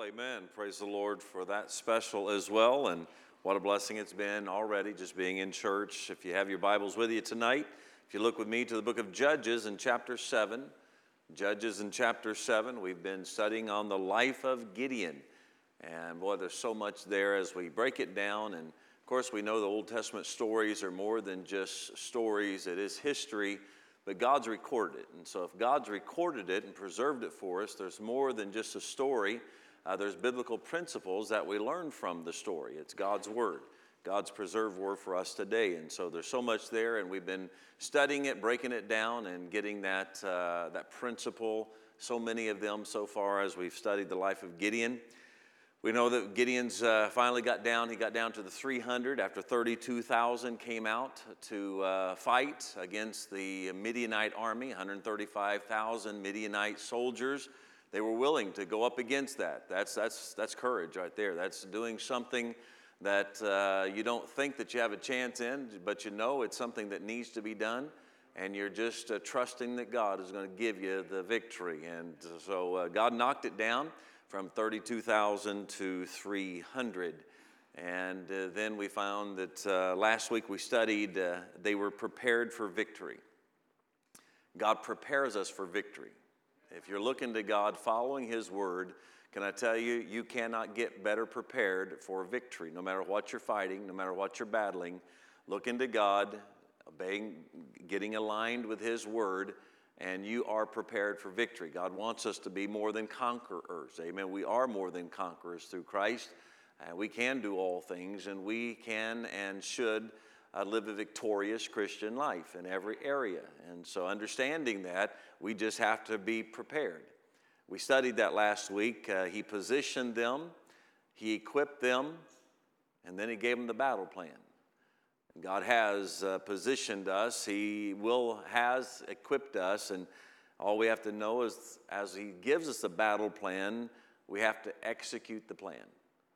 Well, amen. Praise the Lord for that special as well. And what a blessing it's been already just being in church. If you have your Bibles with you tonight, if you look with me to the book of Judges in chapter 7. Judges in chapter 7, we've been studying on the life of Gideon. And boy, there's so much there as we break it down. And of course, we know the Old Testament stories are more than just stories. It is history. But God's recorded it. And so if God's recorded it and preserved it for us, there's more than just a story. There's biblical principles that we learn from the story. It's God's word, God's preserved word for us today. And so there's so much there, and we've been studying it, breaking it down, and getting that principle, so many of them so far as we've studied the life of Gideon. We know that Gideon's finally got down. He got down to the 300 after 32,000 came out to fight against the Midianite army, 135,000 Midianite soldiers. They were willing to go up against that. That's courage right there. That's doing something that you don't think that you have a chance in, but you know it's something that needs to be done, and you're just trusting that God is going to give you the victory. And so God knocked it down from 32,000 to 300. And then we found that last week we studied they were prepared for victory. God prepares us for victory. If you're looking to God, following His word, can I tell you, you cannot get better prepared for victory. No matter what you're fighting, no matter what you're battling, look into God, obeying, getting aligned with His word, and you are prepared for victory. God wants us to be more than conquerors. Amen. We are more than conquerors through Christ. We can do all things, and we can and should live a victorious Christian life in every area. And so understanding that, we just have to be prepared. We studied that last week. He positioned them, He equipped them, and then He gave them the battle plan. God has positioned us. He has equipped us, and all we have to know is as He gives us a battle plan, we have to execute the plan.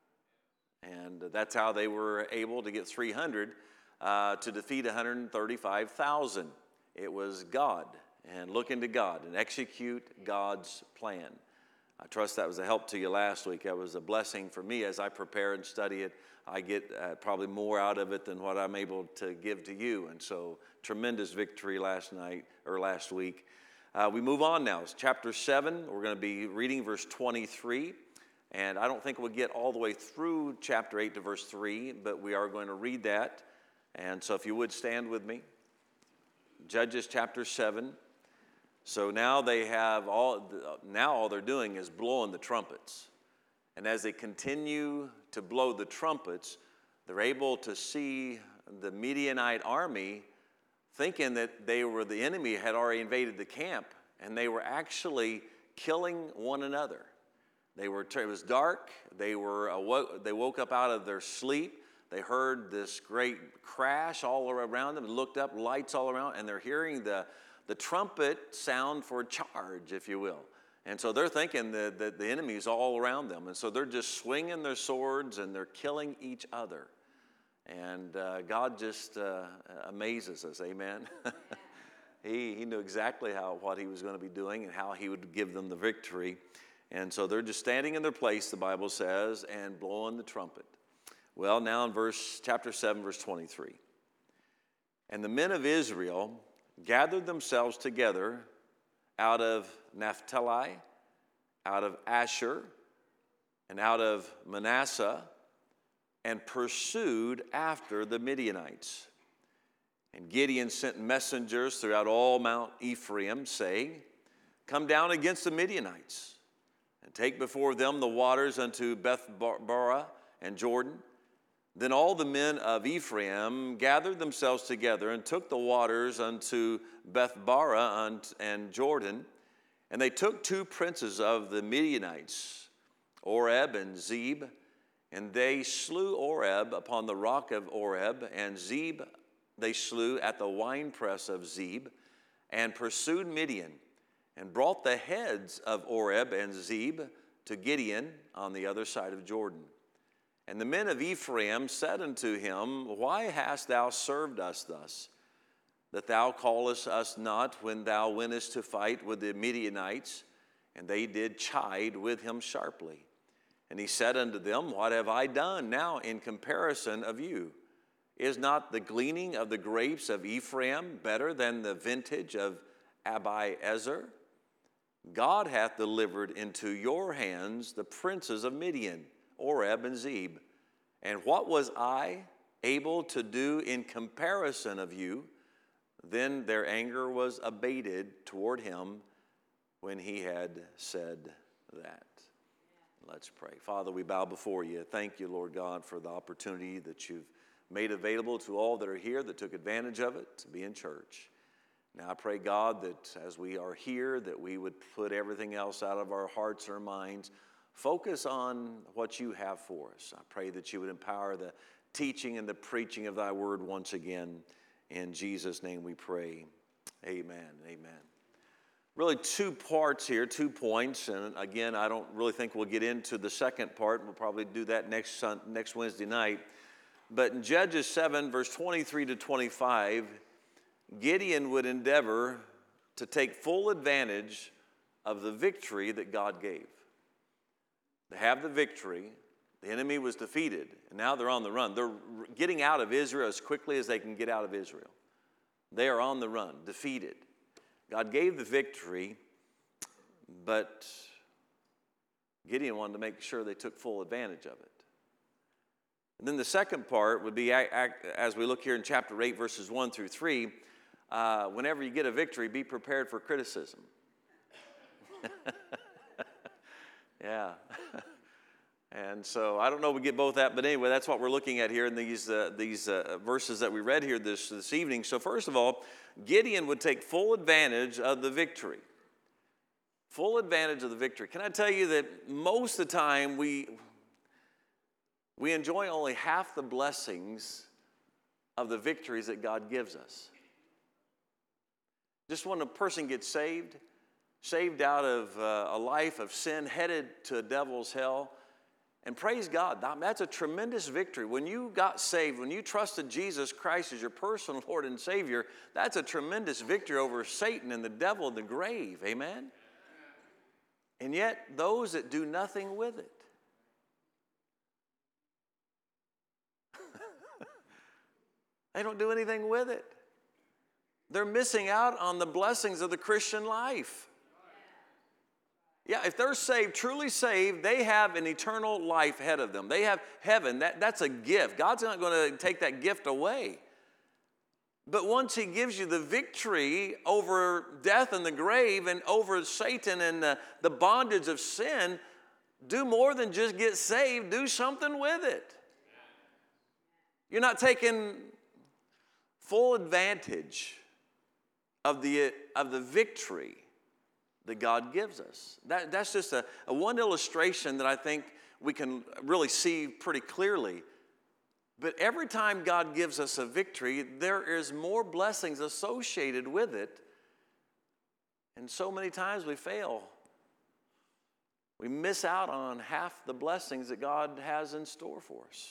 And that's how they were able to get 300 to defeat 135,000. It was God, and look into God and execute God's plan. I trust that was a help to you last week. That was a blessing for me as I prepare and study it. I get probably more out of it than what I'm able to give to you. And so tremendous victory last week. We move on now. It's chapter 7. We're going to be reading verse 23. And I don't think we'll get all the way through chapter 8 to verse 3, but we are going to read that. And so if you would stand with me. Judges chapter 7. So now all they're doing is blowing the trumpets. And as they continue to blow the trumpets, they're able to see the Midianite army thinking that the enemy had already invaded the camp, and they were actually killing one another. It was dark. They woke up out of their sleep. They heard this great crash all around them, and looked up, lights all around, and they're hearing the trumpet sound for charge, if you will. And so they're thinking that the enemy's all around them. And so they're just swinging their swords and they're killing each other. And God just amazes us, amen? He knew exactly what He was going to be doing and how He would give them the victory. And so they're just standing in their place, the Bible says, and blowing the trumpet. Well, now in chapter 7, verse 23. And the men of Israel gathered themselves together out of Naphtali, out of Asher, and out of Manasseh, and pursued after the Midianites. And Gideon sent messengers throughout all Mount Ephraim, saying, Come down against the Midianites, and take before them the waters unto Beth-barah and Jordan. Then all the men of Ephraim gathered themselves together and took the waters unto Beth-barah and Jordan. And they took 2 princes of the Midianites, Oreb and Zeb. And they slew Oreb upon the rock of Oreb, and Zeb they slew at the winepress of Zeb, and pursued Midian, and brought the heads of Oreb and Zeb to Gideon on the other side of Jordan. And the men of Ephraim said unto him, Why hast thou served us thus, that thou callest us not when thou wentest to fight with the Midianites? And they did chide with him sharply. And he said unto them, what have I done now in comparison of you? Is not the gleaning of the grapes of Ephraim better than the vintage of Abiezer? God hath delivered into your hands the princes of Midian, Oreb and Zeb. And what was I able to do in comparison of you? Then their anger was abated toward him when he had said that. Let's pray. Father, we bow before you. Thank you, Lord God, for the opportunity that you've made available to all that are here that took advantage of it to be in church. Now I pray, God, that as we are here, that we would put everything else out of our hearts and our minds, focus on what you have for us. I pray that you would empower the teaching and the preaching of thy word once again. In Jesus' name we pray. Amen. Amen. Really two parts here, 2 points, and again, I don't really think we'll get into the second part. We'll probably do that next Wednesday night. But in Judges 7, verse 23 to 25, Gideon would endeavor to take full advantage of the victory that God gave. They have the victory. The enemy was defeated, and now they're on the run. They're getting out of Israel as quickly as they can get out of Israel. They are on the run, defeated. God gave the victory, but Gideon wanted to make sure they took full advantage of it. And then the second part would be, as we look here in chapter 8, verses 1 through 3, whenever you get a victory, be prepared for criticism. Yeah. And so I don't know if we get both that, but anyway, that's what we're looking at here in these verses that we read here this evening. So first of all, Gideon would take full advantage of the victory. Full advantage of the victory. Can I tell you that most of the time we enjoy only half the blessings of the victories that God gives us. Just when a person gets saved out of a life of sin, headed to a devil's hell, and praise God, that's a tremendous victory. When you got saved, when you trusted Jesus Christ as your personal Lord and Savior, that's a tremendous victory over Satan and the devil and the grave. Amen? And yet, those that do nothing with it, they don't do anything with it. They're missing out on the blessings of the Christian life. Yeah, if they're saved, truly saved, they have an eternal life ahead of them. They have heaven. That's a gift. God's not going to take that gift away. But once he gives you the victory over death and the grave and over Satan and the bondage of sin, do more than just get saved. Do something with it. You're not taking full advantage of the victory that God gives us. That's just a one illustration that I think we can really see pretty clearly. But every time God gives us a victory, there is more blessings associated with it. And so many times we fail. We miss out on half the blessings that God has in store for us.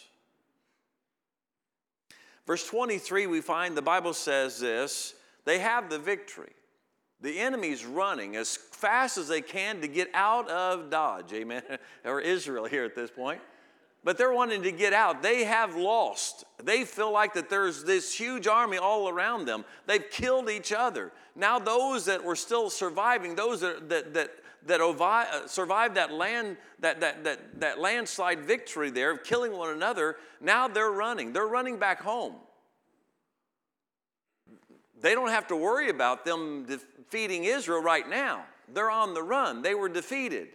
Verse 23, we find the Bible says this: they have the victory. The enemy's running as fast as they can to get out of Dodge, amen, or Israel here at this point. But they're wanting to get out. They have lost. They feel like that there's this huge army all around them. They've killed each other. Now those that were still surviving, those that survived that landslide victory there of killing one another, now they're running. They're running back home. They don't have to worry about them defeating Israel right now. They're on the run. They were defeated.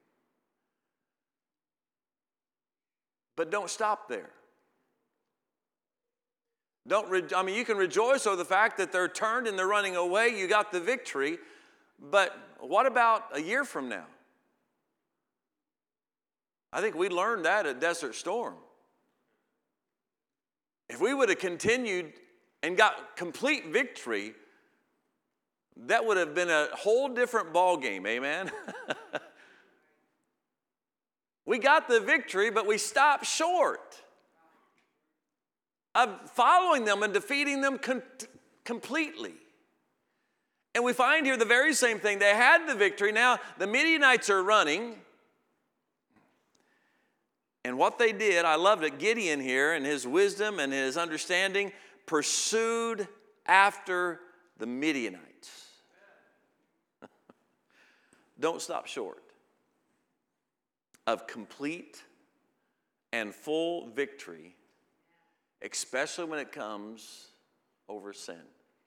But don't stop there. You can rejoice over the fact that they're turned and they're running away. You got the victory. But what about a year from now? I think we learned that at Desert Storm. If we would have continued and got complete victory, that would have been a whole different ball game, amen? We got the victory, but we stopped short of following them and defeating them completely. And we find here the very same thing. They had the victory. Now the Midianites are running. And what they did, I loved it, Gideon here and his wisdom and his understanding pursued after the Midianites. Don't stop short of complete and full victory, especially when it comes over sin.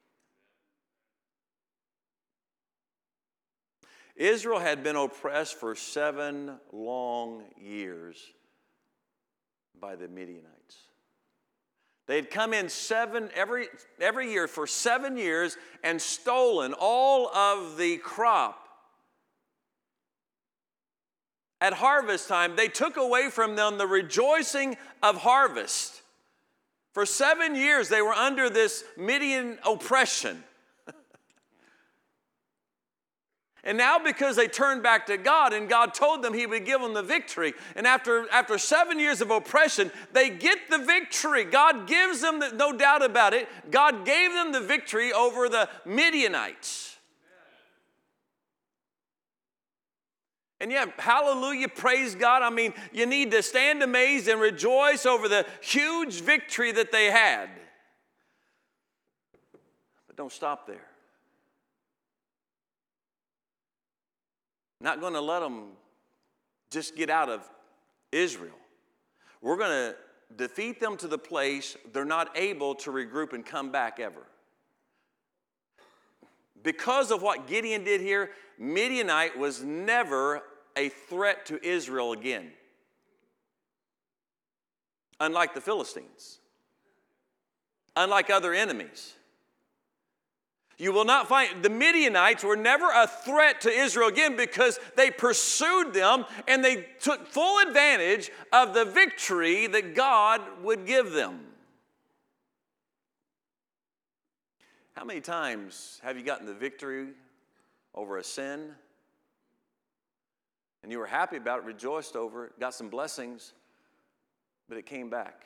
Israel had been oppressed for 7 long years by the Midianites. They had come in every year for 7 years and stolen all of the crop. At harvest time, they took away from them the rejoicing of harvest. For 7 years, they were under this Midian oppression. And now because they turned back to God and God told them He would give them the victory, and after 7 years of oppression, they get the victory. God gives them, no doubt about it, God gave them the victory over the Midianites. And yeah, hallelujah, praise God. I mean, you need to stand amazed and rejoice over the huge victory that they had. But don't stop there. Not going to let them just get out of Israel. We're going to defeat them to the place they're not able to regroup and come back ever. Because of what Gideon did here, Midianite was never a threat to Israel again. Unlike the Philistines. Unlike other enemies. You will not find, the Midianites were never a threat to Israel again because they pursued them and they took full advantage of the victory that God would give them. How many times have you gotten the victory over a sin and you were happy about it, rejoiced over it, got some blessings, but it came back?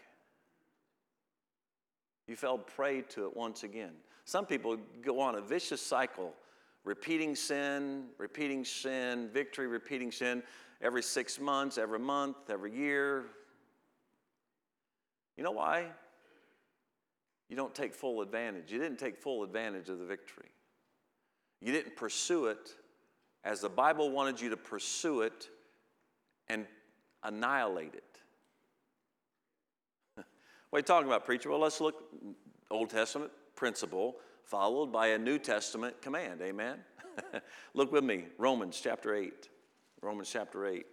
You fell prey to it once again. Some people go on a vicious cycle, repeating sin, victory, repeating sin, every 6 months, every month, every year. You know why? You don't take full advantage. You didn't take full advantage of the victory. You didn't pursue it as the Bible wanted you to pursue it and annihilate it. What are you talking about, preacher? Well, let's look Old Testament principle followed by a New Testament command. Amen? Look with me, Romans chapter 8. Romans chapter 8.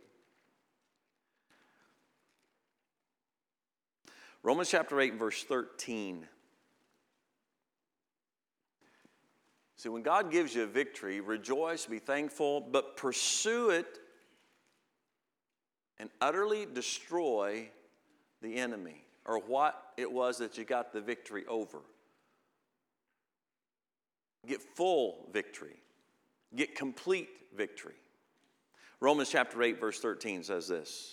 Romans chapter 8 verse 13. See, when God gives you a victory, rejoice, be thankful, but pursue it and utterly destroy the enemy or what it was that you got the victory over. Get full victory. Get complete victory. Romans chapter 8 verse 13 says this.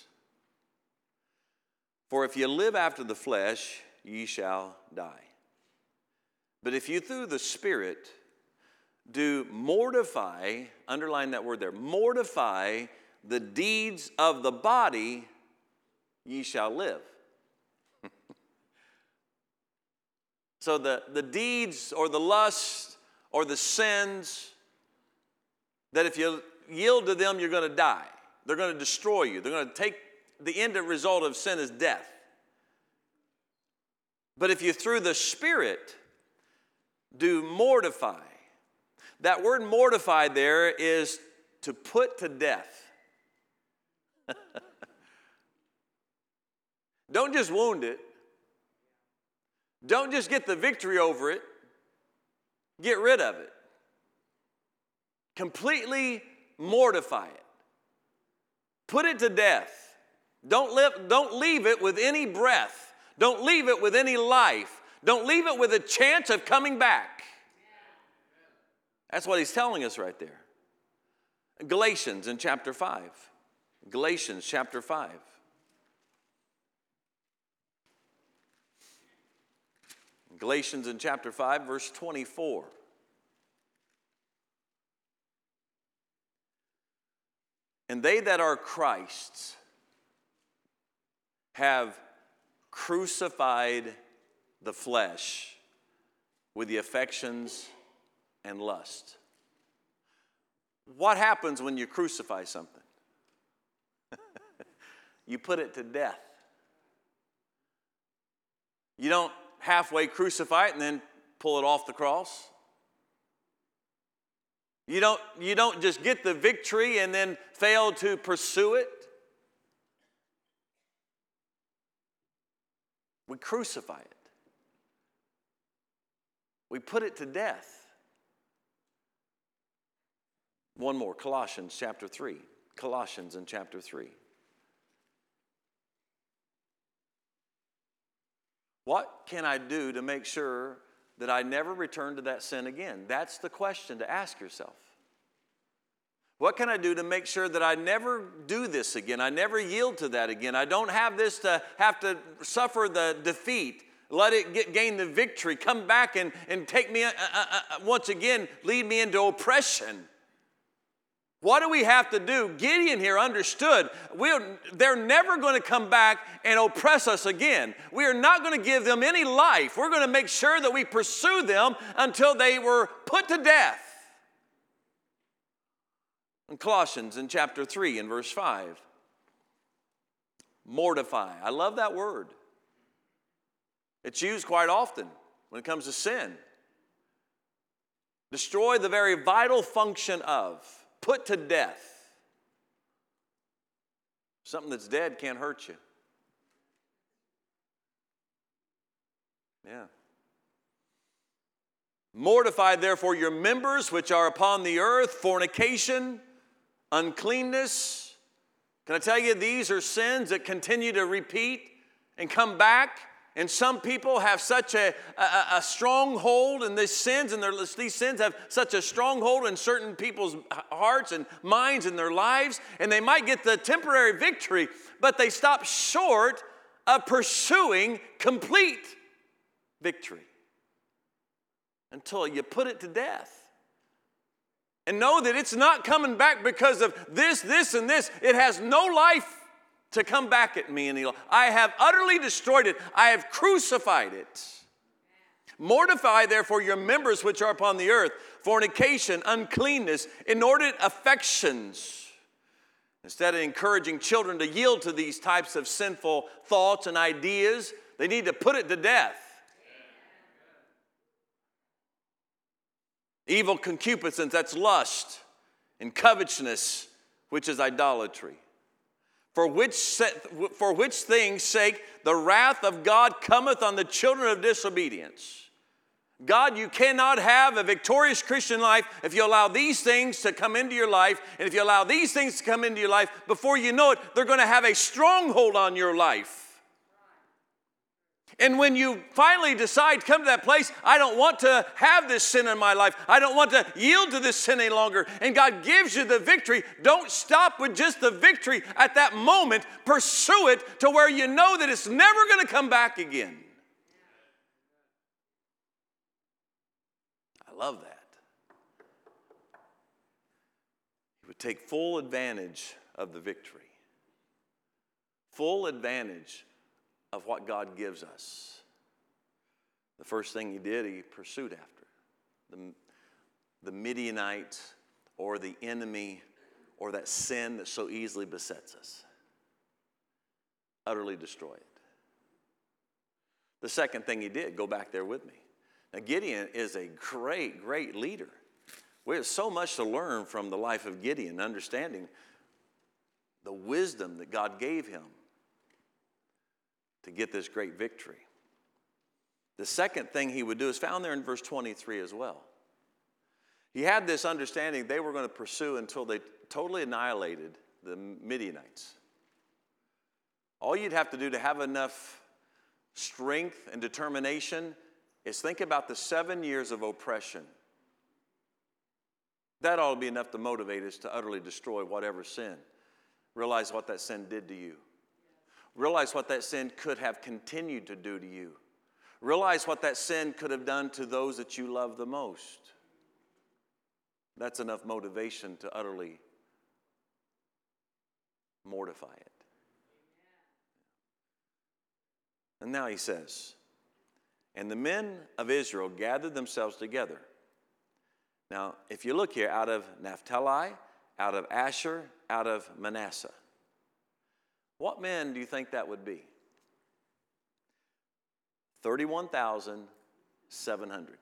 For if you live after the flesh, ye shall die. But if you through the Spirit do mortify, underline that word there, mortify the deeds of the body, ye shall live. So the deeds or the lusts or the sins that if you yield to them, you're going to die. They're going to destroy you. They're going to take the end result of sin is death. But if you through the Spirit do mortify, that word mortify there is to put to death. Don't just wound it. Don't just get the victory over it. Get rid of it. Completely mortify it. Put it to death. Don't leave it with any breath. Don't leave it with any life. Don't leave it with a chance of coming back. That's what he's telling us right there. Galatians in chapter 5. Galatians chapter 5. Galatians in chapter 5, verse 24. And they that are Christ's have crucified the flesh with the affections and lust. What happens when you crucify something? You put it to death. You don't halfway crucify it and then pull it off the cross. You don't just get the victory and then fail to pursue it. We crucify it. We put it to death. One more, Colossians chapter 3. Colossians in chapter 3. What can I do to make sure that I never return to that sin again? That's the question to ask yourself. What can I do to make sure that I never do this again? I never yield to that again. I don't have this to have to suffer the defeat. Let it gain the victory. Come back and take me, once again, lead me into oppression. What do we have to do? Gideon here understood they're never going to come back and oppress us again. We are not going to give them any life. We're going to make sure that we pursue them until they were put to death. In Colossians in chapter 3 and verse 5, mortify. I love that word. It's used quite often when it comes to sin. Destroy the very vital function of, put to death. Something that's dead can't hurt you. Yeah. Mortify therefore your members which are upon the earth, fornication, uncleanness. Can I tell you, these are sins that continue to repeat and come back. And some people have such a stronghold in these sins, and these sins have such a stronghold in certain people's hearts and minds and their lives, and they might get the temporary victory, but they stop short of pursuing complete victory until you put it to death. And know that it's not coming back because of this, and this. It has no life to come back at me any longer. I have utterly destroyed it. I have crucified it. Mortify therefore your members which are upon the earth, fornication, uncleanness, inordinate affections. Instead of encouraging children to yield to these types of sinful thoughts and ideas, they need to put it to death. Evil concupiscence, that's lust, and covetousness, which is idolatry. For which things' sake the wrath of God cometh on the children of disobedience. God, you cannot have a victorious Christian life if you allow these things to come into your life. And if you allow these things to come into your life, before you know it, they're going to have a stronghold on your life. And when you finally decide to come to that place, I don't want to have this sin in my life. I don't want to yield to this sin any longer. And God gives you the victory. Don't stop with just the victory at that moment. Pursue it to where you know that it's never going to come back again. I love that. You would take full advantage of the victory. Full advantage of what God gives us. The first thing he did, he pursued after. The Midianites or the enemy or that sin that so easily besets us. Utterly destroy it. The second thing he did, go back there with me. Now Gideon is a great, great leader. We have so much to learn from the life of Gideon, understanding the wisdom that God gave him to get this great victory. The second thing he would do is found there in verse 23 as well. He had this understanding they were going to pursue until they totally annihilated the Midianites. All you'd have to do to have enough strength and determination is think about the 7 years of oppression. That ought to be enough to motivate us to utterly destroy whatever sin. Realize what that sin did to you. Realize what that sin could have continued to do to you. Realize what that sin could have done to those that you love the most. That's enough motivation to utterly mortify it. And now he says, and the men of Israel gathered themselves together. Now, if you look here, out of Naphtali, out of Asher, out of Manasseh. What men do you think that would be? 31,700.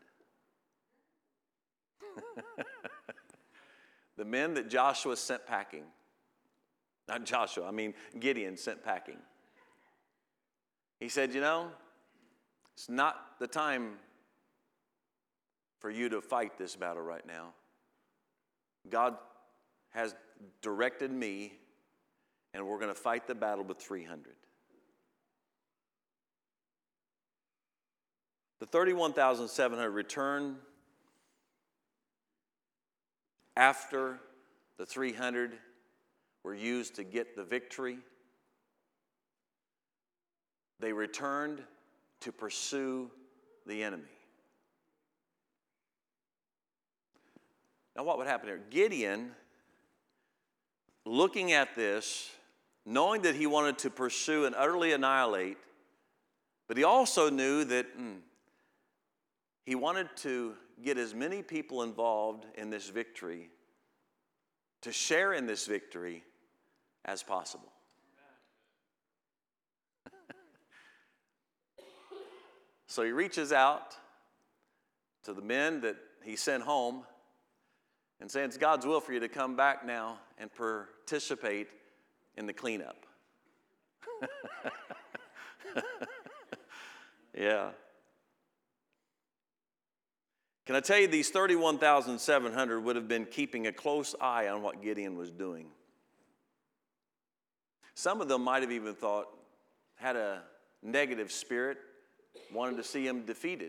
The men that Joshua sent packing. Not Joshua, I mean Gideon sent packing. He said, it's not the time for you to fight this battle right now. God has directed me, and we're going to fight the battle with 300. The 31,700 returned after the 300 were used to get the victory. They returned to pursue the enemy. Now, what would happen here? Gideon, looking at this, knowing that he wanted to pursue and utterly annihilate, but he also knew that he wanted to get as many people involved in this victory, to share in this victory as possible. So he reaches out to the men that he sent home and saying, it's God's will for you to come back now and participate in the cleanup. Yeah. Can I tell you, these 31,700 would have been keeping a close eye on what Gideon was doing. Some of them might have even had a negative spirit, wanted to see him defeated.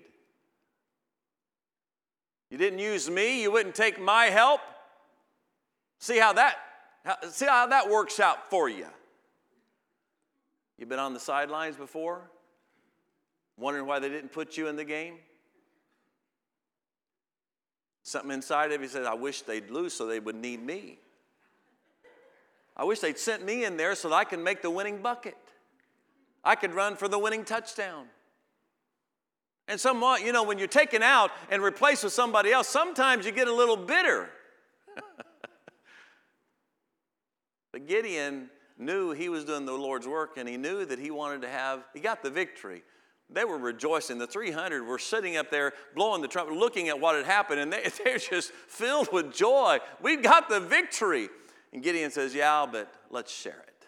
You didn't use me, you wouldn't take my help. See how that works out for you. You've been on the sidelines before, wondering why they didn't put you in the game? Something inside of you says, I wish they'd lose so they would need me. I wish they'd sent me in there so that I could make the winning bucket. I could run for the winning touchdown. And somewhat, when you're taken out and replaced with somebody else, sometimes you get a little bitter. But Gideon knew he was doing the Lord's work, and he knew that he got the victory. They were rejoicing. The 300 were sitting up there blowing the trumpet, looking at what had happened, and they're just filled with joy. We've got the victory. And Gideon says, yeah, but let's share it.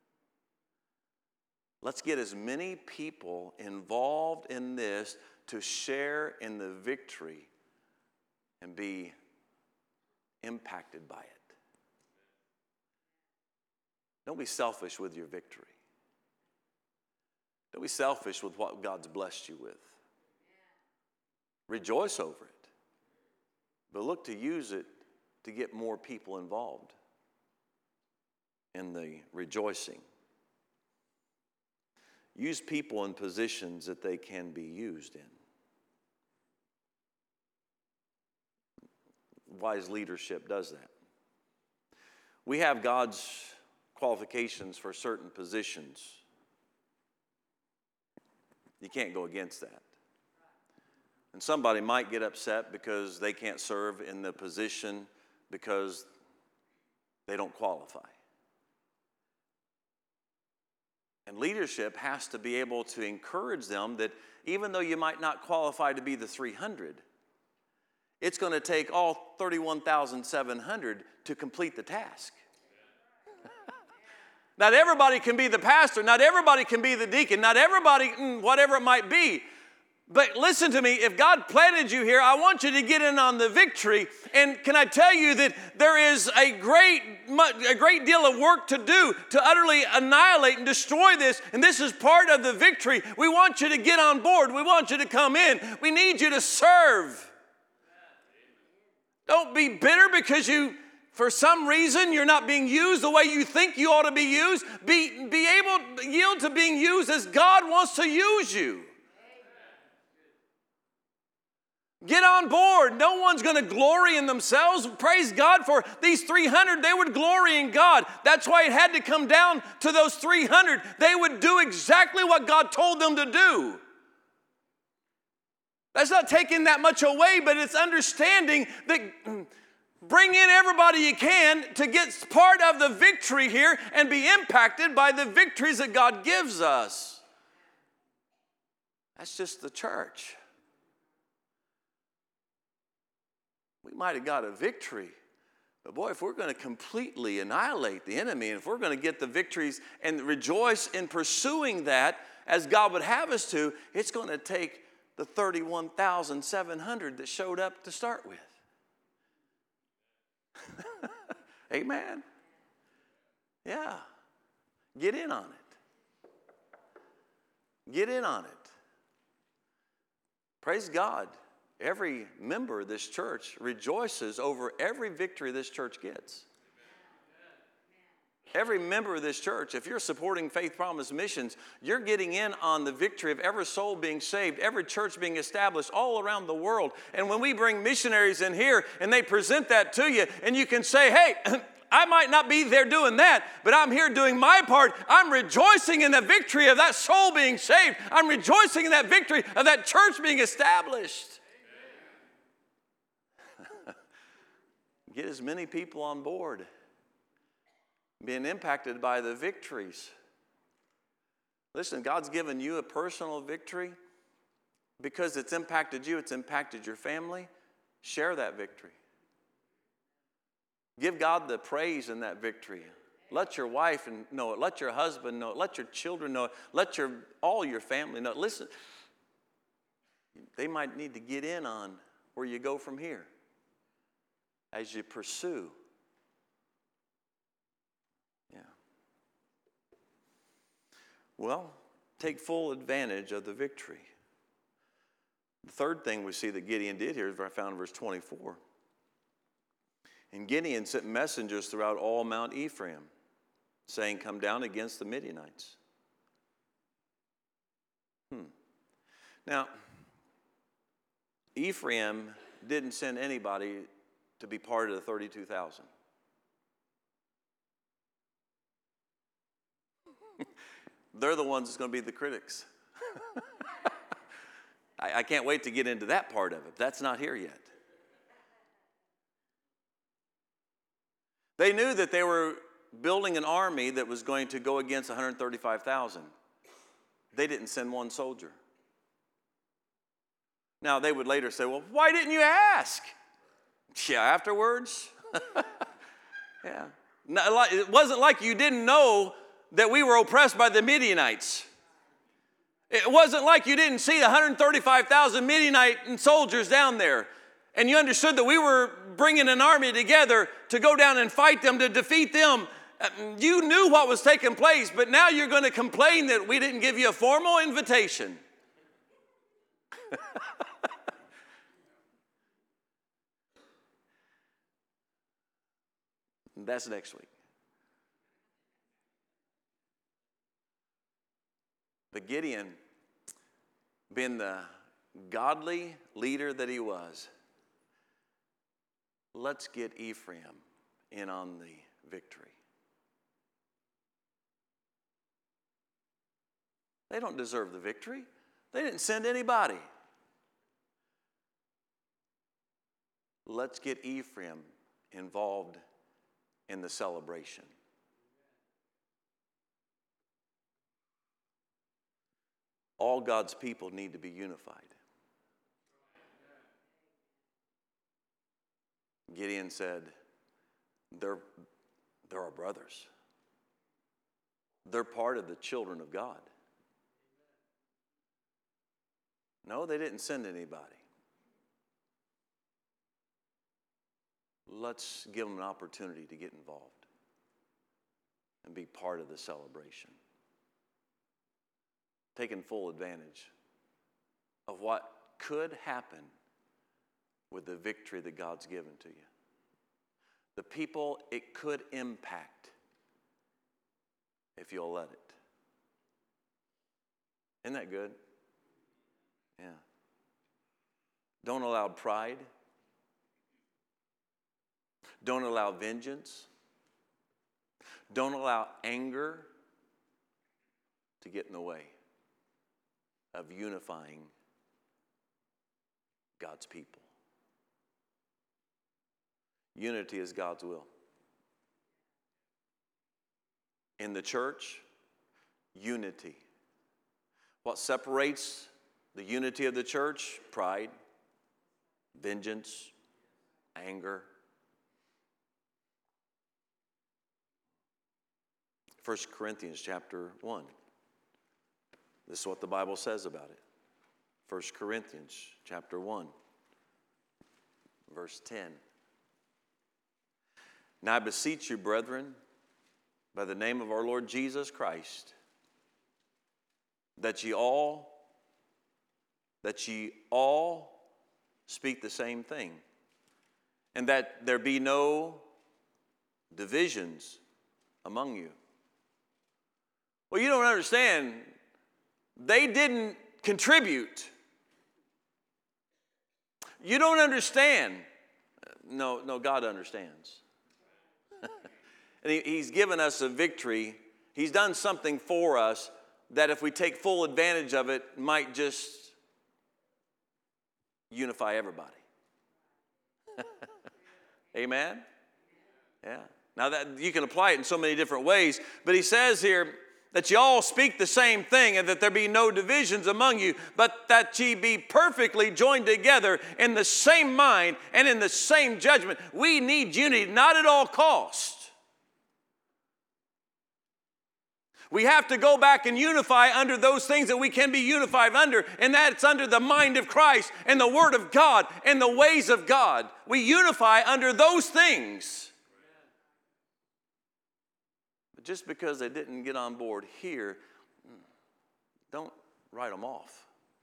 Let's get as many people involved in this to share in the victory and be impacted by it. Don't be selfish with your victory. Don't be selfish with what God's blessed you with. Rejoice over it. But look to use it to get more people involved in the rejoicing. Use people in positions that they can be used in. Wise leadership does that. We have God's qualifications for certain positions. You can't go against that. And somebody might get upset because they can't serve in the position because they don't qualify. And leadership has to be able to encourage them that even though you might not qualify to be the 300, it's going to take all 31,700 to complete the task. Not everybody can be the pastor. Not everybody can be the deacon. Not everybody, whatever it might be. But listen to me, if God planted you here, I want you to get in on the victory. And can I tell you that there is a great deal of work to do to utterly annihilate and destroy this. And this is part of the victory. We want you to get on board. We want you to come in. We need you to serve. Don't be bitter because for some reason, you're not being used the way you think you ought to be used. Be able to yield to being used as God wants to use you. Get on board. No one's going to glory in themselves. Praise God for these 300. They would glory in God. That's why it had to come down to those 300. They would do exactly what God told them to do. That's not taking that much away, but it's understanding that bring in everybody you can to get part of the victory here and be impacted by the victories that God gives us. That's just the church. We might have got a victory, but boy, if we're going to completely annihilate the enemy, and if we're going to get the victories and rejoice in pursuing that as God would have us to, it's going to take the 31,700 that showed up to start with. Amen. Yeah. Get in on it. Get in on it. Praise God. Every member of this church rejoices over every victory this church gets. Every member of this church, if you're supporting Faith Promise Missions, you're getting in on the victory of every soul being saved, every church being established all around the world. And when we bring missionaries in here and they present that to you, and you can say, hey, I might not be there doing that, but I'm here doing my part. I'm rejoicing in the victory of that soul being saved. I'm rejoicing in that victory of that church being established. Get as many people on board, being impacted by the victories. Listen, God's given you a personal victory because it's impacted you, it's impacted your family. Share that victory. Give God the praise in that victory. Let your wife know it. Let your husband know it. Let your children know it. Let all your family know it. Listen, they might need to get in on where you go from here as you pursue. Yeah. Well, take full advantage of the victory. The third thing we see that Gideon did here is what I found in verse 24. And Gideon sent messengers throughout all Mount Ephraim, saying, come down against the Midianites. Now, Ephraim didn't send anybody to be part of the 32,000. They're the ones that's going to be the critics. I can't wait to get into that part of it. That's not here yet. They knew that they were building an army that was going to go against 135,000. They didn't send one soldier. Now, they would later say, well, why didn't you ask? Yeah, afterwards? Yeah. It wasn't like you didn't know that we were oppressed by the Midianites. It wasn't like you didn't see 135,000 Midianite soldiers down there. And you understood that we were bringing an army together to go down and fight them, to defeat them. You knew what was taking place, but now you're going to complain that we didn't give you a formal invitation. That's next week. But Gideon, being the godly leader that he was, let's get Ephraim in on the victory. They don't deserve the victory. They didn't send anybody. Let's get Ephraim involved in the celebration. All God's people need to be unified. Gideon said, they're our brothers. They're part of the children of God. No, they didn't send anybody. Let's give them an opportunity to get involved and be part of the celebration. Taking full advantage of what could happen with the victory that God's given to you. The people it could impact if you'll let it. Isn't that good? Yeah. Don't allow pride. Don't allow vengeance. Don't allow anger to get in the way of unifying God's people. Unity is God's will. In the church, unity. What separates the unity of the church? Pride, vengeance, anger. 1 Corinthians chapter 1. This is what the Bible says about it. 1 Corinthians chapter 1, verse 10. Now I beseech you, brethren, by the name of our Lord Jesus Christ, that ye all speak the same thing, and that there be no divisions among you. Well, you don't understand. They didn't contribute. You don't understand. No, God understands. And He's given us a victory. He's done something for us that if we take full advantage of it, might just unify everybody. Amen? Yeah. Now that you can apply it in so many different ways, but he says here that you all speak the same thing and that there be no divisions among you, but that ye be perfectly joined together in the same mind and in the same judgment. We need unity, not at all cost. We have to go back and unify under those things that we can be unified under, and that's under the mind of Christ and the Word of God and the ways of God. We unify under those things. But just because they didn't get on board here, don't write them off.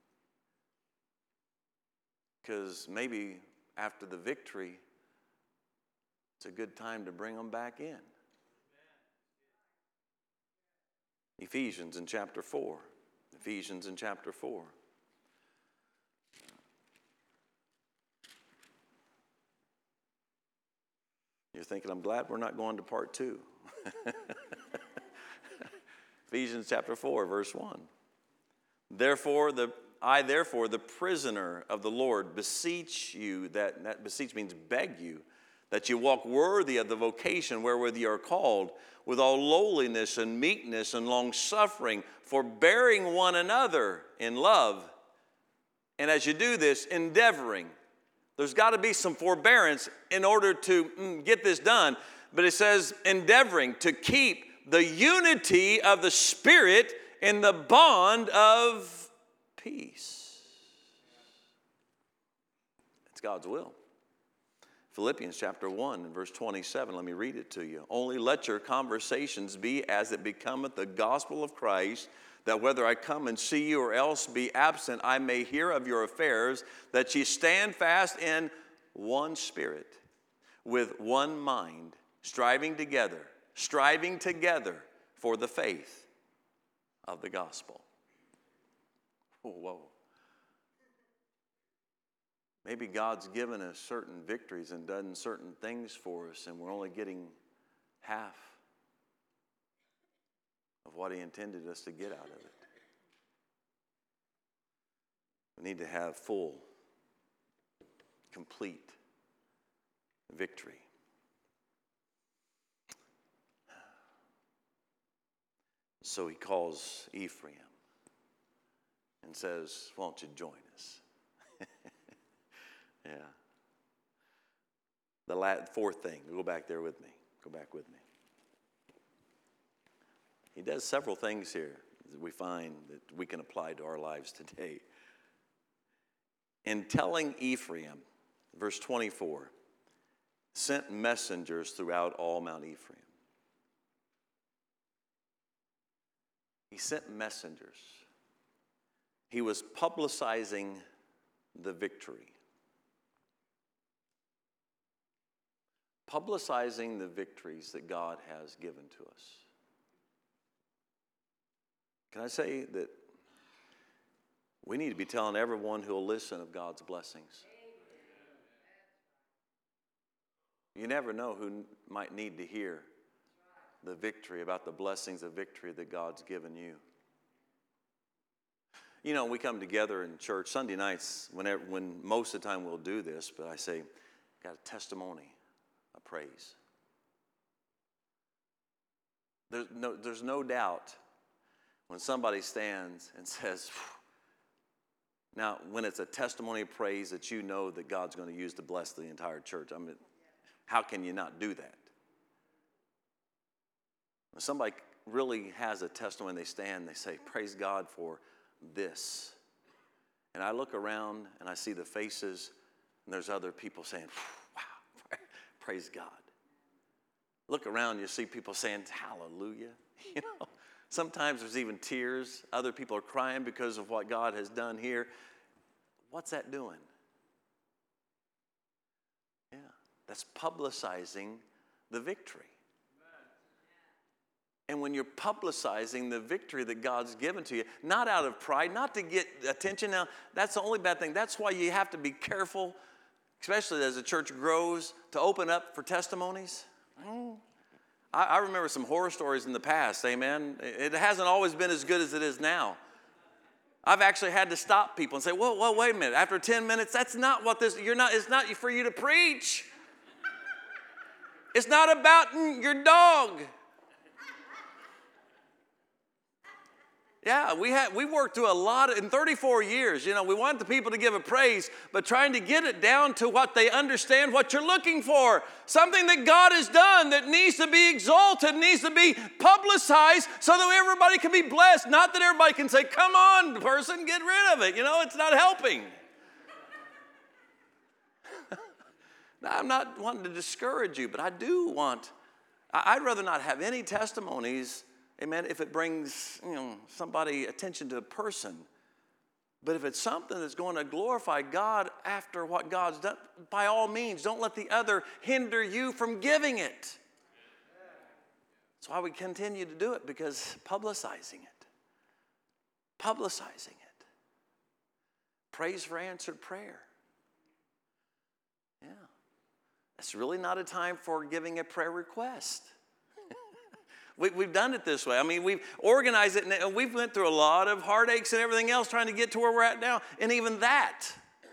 Because maybe after the victory, it's a good time to bring them back in. Ephesians in chapter 4. Ephesians in chapter 4. You're thinking, I'm glad we're not going to part 2. Ephesians chapter 4, verse 1. I, the prisoner of the Lord, beseech you, that beseech means beg you, that you walk worthy of the vocation wherewith you are called, with all lowliness and meekness and long-suffering, forbearing one another in love. And as you do this, endeavoring. There's got to be some forbearance in order to get this done. But it says endeavoring to keep the unity of the Spirit in the bond of peace. It's God's will. Philippians chapter 1 and verse 27, let me read it to you. Only let your conversations be as it becometh the gospel of Christ, that whether I come and see you or else be absent, I may hear of your affairs, that ye stand fast in one spirit, with one mind, striving together for the faith of the gospel. Whoa. Maybe God's given us certain victories and done certain things for us, and we're only getting half of what He intended us to get out of it. We need to have full, complete victory. So He calls Ephraim and says, won't you join us? Yeah. The fourth thing, go back there with me. Go back with me. He does several things here that we find that we can apply to our lives today. In telling Ephraim, verse 24, sent messengers throughout all Mount Ephraim. He sent messengers. He was publicizing the victory. Publicizing the victories that God has given to us. Can I say that we need to be telling everyone who will listen of God's blessings? You never know who might need to hear the victory, about the blessings of victory that God's given you. You know, we come together in church Sunday nights, when most of the time we'll do this, but I say, got a testimony, a praise. There's no doubt when somebody stands and says, now, when it's a testimony of praise that you know that God's going to use to bless the entire church, I mean, how can you not do that? When somebody really has a testimony, they stand, they say, praise God for this. And I look around and I see the faces, and there's other people saying, wow, praise God. Look around, you see people saying, hallelujah. You know, sometimes there's even tears. Other people are crying because of what God has done here. What's that doing? Yeah, that's publicizing the victory. And when you're publicizing the victory that God's given to you, not out of pride, not to get attention. Now, that's the only bad thing. That's why you have to be careful, especially as the church grows, to open up for testimonies. I remember some horror stories in the past, amen. It hasn't always been as good as it is now. I've actually had to stop people and say, whoa, wait a minute. After 10 minutes, that's not what this, it's not for you to preach. It's not about your dog. Yeah, we worked through a lot in 34 years. You know, we want the people to give a praise, but trying to get it down to what they understand, what you're looking for. Something that God has done that needs to be exalted, needs to be publicized so that everybody can be blessed. Not that everybody can say, come on, person, get rid of it. You know, it's not helping. Now, I'm not wanting to discourage you, but I'd rather not have any testimonies, amen, if it brings, somebody attention to a person. But if it's something that's going to glorify God after what God's done, by all means, don't let the other hinder you from giving it. That's why we continue to do it, because publicizing it. Praise for answered prayer. Yeah. It's really not a time for giving a prayer request. We've done it this way. I mean, we've organized it, and we've went through a lot of heartaches and everything else trying to get to where we're at now. And even that,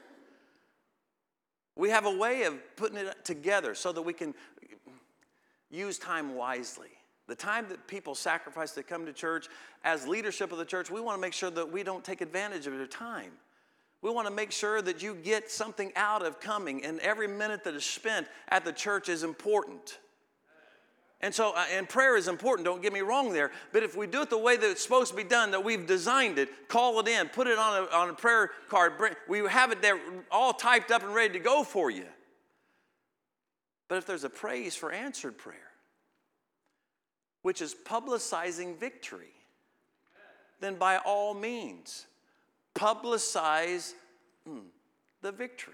we have a way of putting it together so that we can use time wisely. The time that people sacrifice to come to church, as leadership of the church, we want to make sure that we don't take advantage of their time. We want to make sure that you get something out of coming, and every minute that is spent at the church is important. And so, and prayer is important, don't get me wrong there, but if we do it the way that it's supposed to be done, that we've designed it, call it in, put it on a prayer card, we have it there all typed up and ready to go for you. But if there's a praise for answered prayer, which is publicizing victory, then by all means, publicize the victory.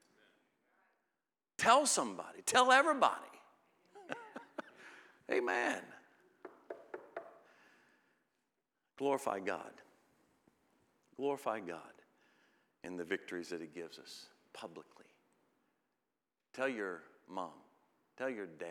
Tell somebody, tell everybody. Amen. Glorify God. Glorify God in the victories that He gives us publicly. Tell your mom. Tell your dad.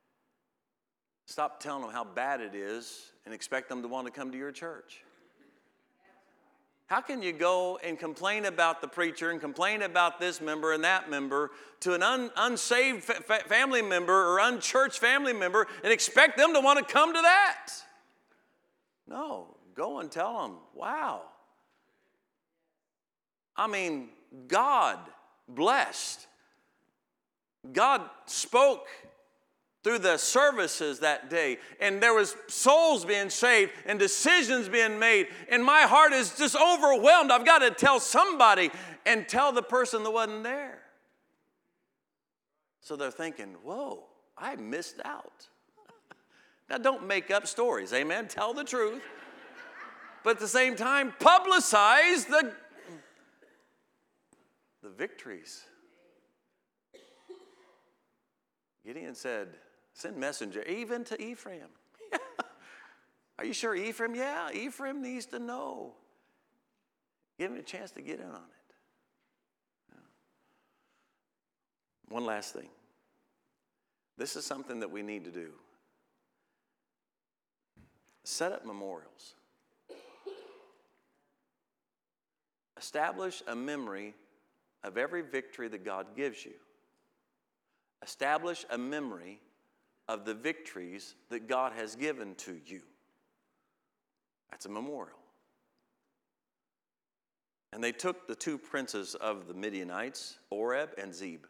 Stop telling them how bad it is and expect them to want to come to your church. How can you go and complain about the preacher and complain about this member and that member to an unsaved family member or unchurched family member and expect them to want to come to that? No, go and tell them, wow. I mean, God blessed. God spoke through the services that day, and there was souls being saved and decisions being made, and my heart is just overwhelmed. I've got to tell somebody, and tell the person that wasn't there. So they're thinking, whoa, I missed out. Now, don't make up stories, amen? Tell the truth. But at the same time, publicize the victories. Gideon said, send messenger, even to Ephraim. Are you sure Ephraim? Yeah, Ephraim needs to know. Give him a chance to get in on it. Yeah. One last thing. This is something that we need to do. Set up memorials. Establish a memory of every victory that God gives you. Establish a memory of the victories that God has given to you. That's a memorial. And they took the two princes of the Midianites, Oreb and Zeb.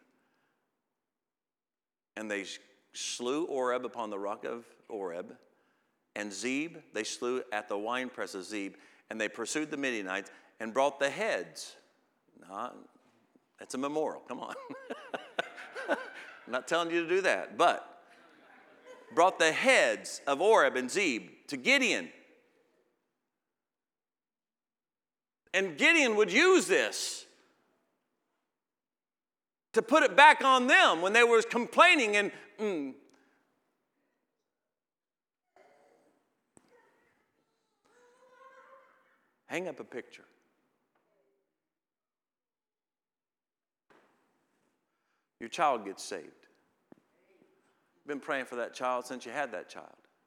And they slew Oreb upon the rock of Oreb. And Zeb they slew at the winepress of Zeb. And they pursued the Midianites and brought the heads. Now, that's a memorial. Come on. I'm not telling you to do that. But brought the heads of Oreb and Zeb to Gideon. And Gideon would use this to put it back on them when they were complaining and hang up a picture. Your child gets saved. You've been praying for that child since you had that child.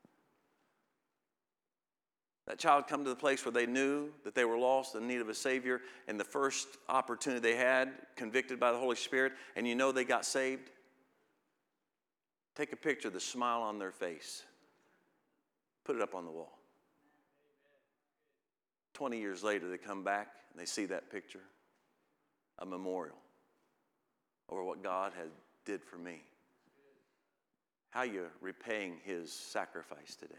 That child come to the place where they knew that they were lost in need of a Savior, and the first opportunity they had, convicted by the Holy Spirit, and you know they got saved. Take a picture of the smile on their face. Put it up on the wall. 20 years later, they come back and they see that picture, a memorial over what God had did for me. How you repaying His sacrifice today?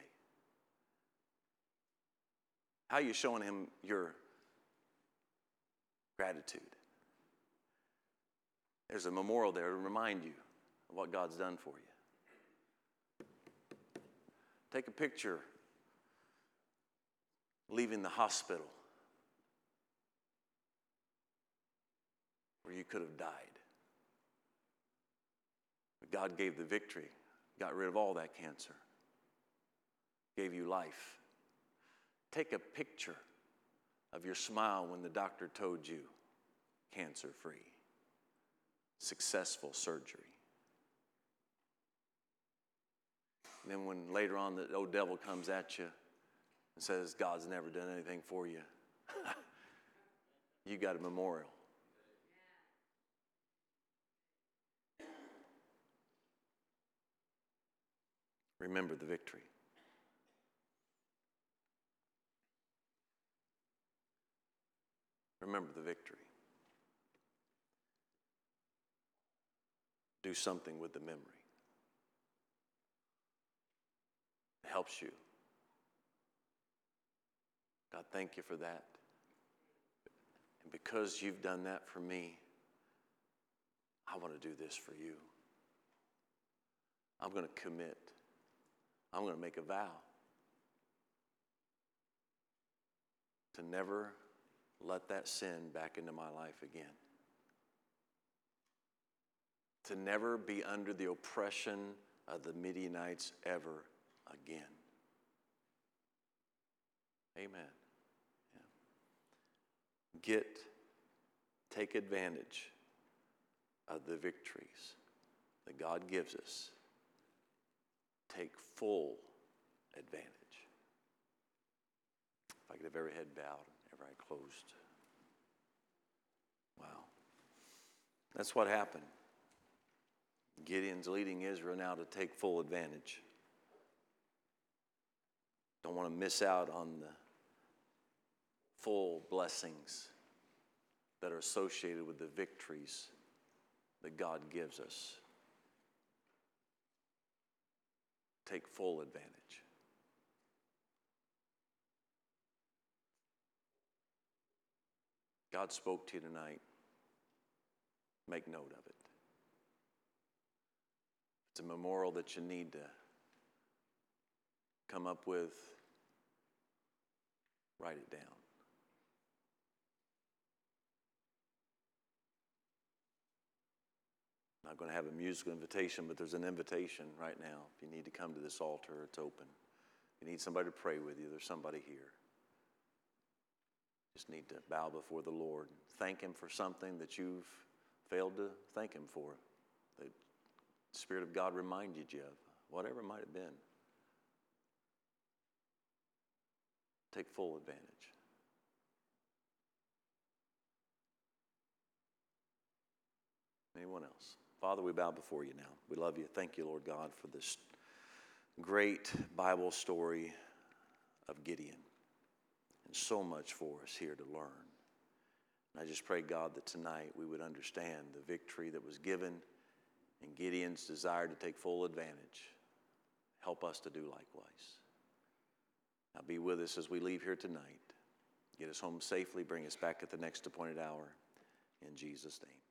How are you showing Him your gratitude? There's a memorial there to remind you of what God's done for you. Take a picture leaving the hospital where you could have died. But God gave the victory, got rid of all that cancer, gave you life. Take a picture of your smile when the doctor told you cancer-free, successful surgery. And then when later on the old devil comes at you and says, God's never done anything for you, you got a memorial. Remember the victory. Remember the victory. Do something with the memory. It helps you. God, thank you for that. And because you've done that for me, I want to do this for you. I'm going to commit. I'm going to make a vow to never let that sin back into my life again. To never be under the oppression of the Midianites ever again. Amen. Yeah. Take advantage of the victories that God gives us. Take full advantage. If I could have every head bowed. Every eye closed. Wow. That's what happened. Gideon's leading Israel now to take full advantage. Don't want to miss out on the full blessings that are associated with the victories that God gives us. Take full advantage. God spoke to you tonight. Make note of it. It's a memorial that you need to come up with. Write it down. I'm not going to have a musical invitation, but there's an invitation right now. If you need to come to this altar, it's open. If you need somebody to pray with you, there's somebody here. Just need to bow before the Lord. Thank Him for something that you've failed to thank Him for. That the Spirit of God reminded you of, whatever it might have been. Take full advantage. Anyone else? Father, we bow before you now. We love you. Thank you, Lord God, for this great Bible story of Gideon. And so much for us here to learn. And I just pray, God, that tonight we would understand the victory that was given and Gideon's desire to take full advantage. Help us to do likewise. Now be with us as we leave here tonight. Get us home safely. Bring us back at the next appointed hour. In Jesus' name.